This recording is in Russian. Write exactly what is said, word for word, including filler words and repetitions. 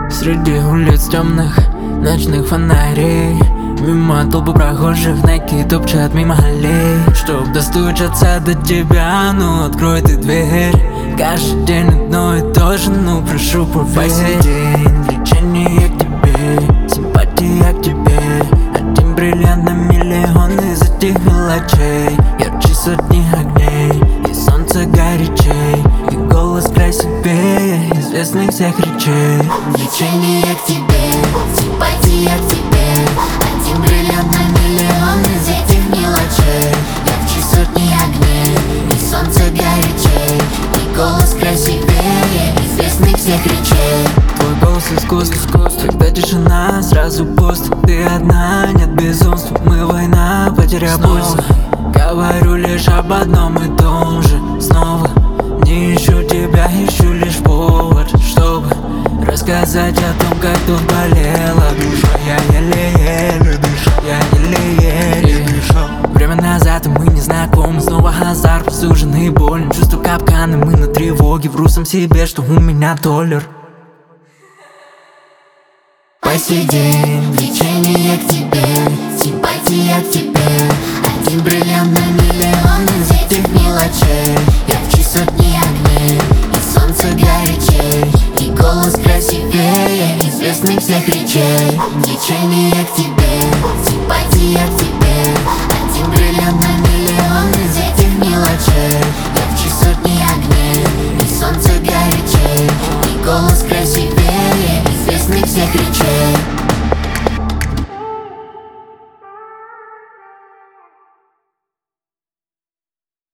Среди улиц темных, ночных фонарей, мимо толпы прохожих, найки топчат мимо аллей. Чтоб достучаться до тебя, ну открой ты дверь. Каждый день одно и то же, ну прошу поверь. По сей день влечение к тебе, симпатия к тебе. Один бриллиант на миллион из этих мелочей. Ярче сотни огней, и солнце горячей, и голос красивее известных всех речей. Влечение к тебе, симпатия к тебе. Один бриллиант на миллион из этих мелочей. Ярче сотни огней, и солнце горячей, и голос красивее известных всех речей. Твой голос искусство, когда тишина, сразу пост. Ты одна, нет безумства, мы война, потеря пульса. Говорю лишь об одном и том же снова. Не ищу тебя, ищу лишь повод, чтобы рассказать о том, как тут болела душа. Я еле-еле дышу, я еле-еле дышу. Время назад, и мы не знакомы. Снова азарт, суженный и больно. Чувство капкана, мы на тревоге. Вру сам себе, что у меня толлер. По сей день влечение к тебе, симпатия к тебе. Один бриллиант на миллион из этих мелочей.